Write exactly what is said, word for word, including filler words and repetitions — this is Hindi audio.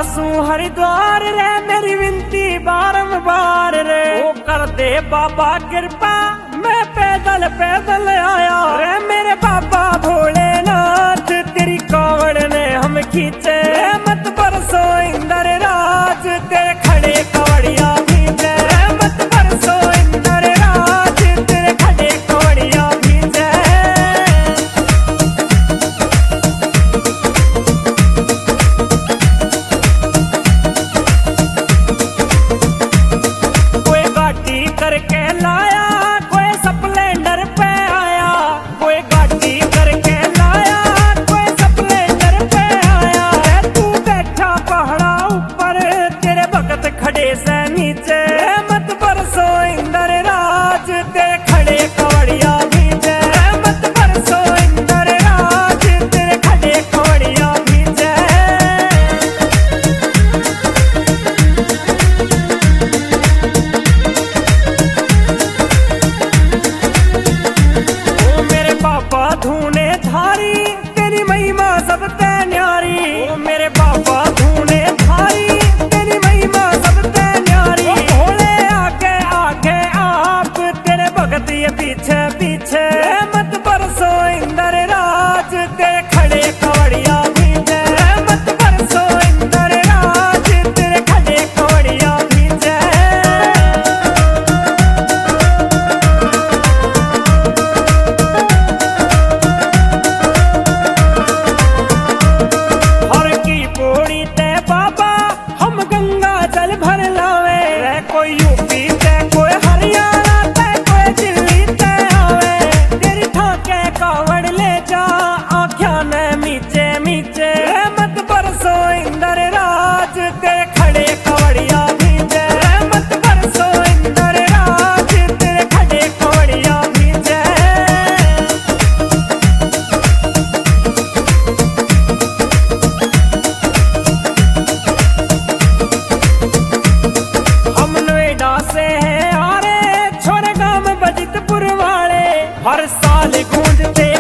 सू हरिद्वार रे मेरी विनती बारंबार रे वो कर दे बाबा कृपा मैं पैदल पैदल आया रे मेरे बाबा भोलेनाथ तेरी कावड़ ने हम खींचे मत बरसो इंद्र राज तेरे खड़े कवड़िया भीजे मत बरसो इंद्र राज तेरे खड़े कवड़िया भीजे। कोई गाड़ी करके लाया कोई स्प्लेंडर पे आया कोई गाड़ी करके लाया कोई स्प्लेंडर पे आया तू बैठा पहाड़ा ऊपर तेरे भगत खड़े से नीचे मत बरसो इंद्र राज तेरे खड़े कवड़िया भीजे मत बरसो इंद्र राज तेरे खड़े कवड़िया भीजे। ओ मेरे पापा धूने धारी तेरी महिमा सबते न्यारी ओ मेरे पापा धूने धारी तेरी महिमा सबते न्यारी ओ भोले आगे आगे आप तेरे भगत ये पीछे पीछे मत बरसो इंद्र राज तेरे खड़े कवड़िया भीजे मत बरसो इंद्र राज तेरे खड़े कवड़िया भीजे। हर की पौड़ी ते बाबा हम गंगा जल भर लावे रे कोई यूपी ते कोई हरियाणा ते कोई दिल्ली ते आवे तेरी ठाके कावड़ ले जा आख्या ने मीचे मीचे मत बरसो इंद्र राज तेरे खड़े कवड़िया भीजे मत बरसो इंद्र राज तेरे खड़े कवड़िया भीजे। हम नोएडा से हैं आ रे छोरे गांव बजितपुर वाले हर साल गूंजते